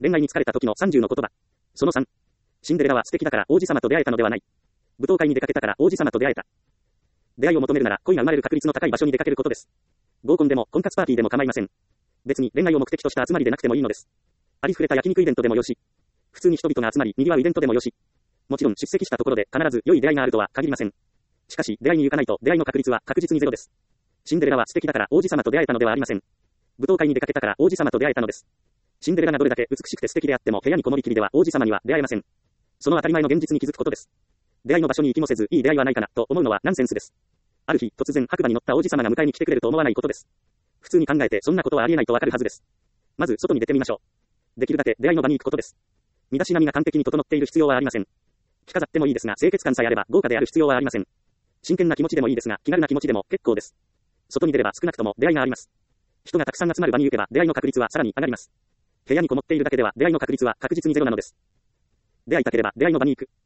恋愛に疲れた時の30の言葉。その3。シンデレラは素敵だから王子様と出会えたのではない。舞踏会に出かけたから王子様と出会えた。出会いを求めるなら恋が生まれる確率の高い場所に出かけることです。合コンでも婚活パーティーでも構いません。別に恋愛を目的とした集まりでなくてもいいのです。ありふれた焼肉イベントでもよし。普通に人々が集まり賑わうイベントでもよし。もちろん出席したところで必ず良い出会いがあるとは限りません。しかし出会いに行かないと出会いの確率は確実にゼロです。シンデレラは素敵だから王子様と出会えたのではありません。舞踏会に出かけたから王子様と出会えたのです。シンデレラがどれだけ美しくて素敵であっても部屋にこもりきりでは王子様には出会えません。その当たり前の現実に気づくことです。出会いの場所に行きもせずいい出会いはないかなと思うのはナンセンスです。ある日突然白馬に乗った王子様が迎えに来てくれると思わないことです。普通に考えてそんなことはありえないとわかるはずです。まず外に出てみましょう。できるだけ出会いの場に行くことです。身だしなみが完璧に整っている必要はありません。着飾ってもいいですが清潔感さえあれば豪華である必要はありません。真剣な気持ちでもいいですが気軽な気持ちでも結構です。外に出れば少なくとも出会いがあります。人がたくさん集まる場に行けば出会いの確率はさらに上がります。部屋にこもっているだけでは出会いの確率は確実にゼロなのです。出会いたければ出会いの場に行く。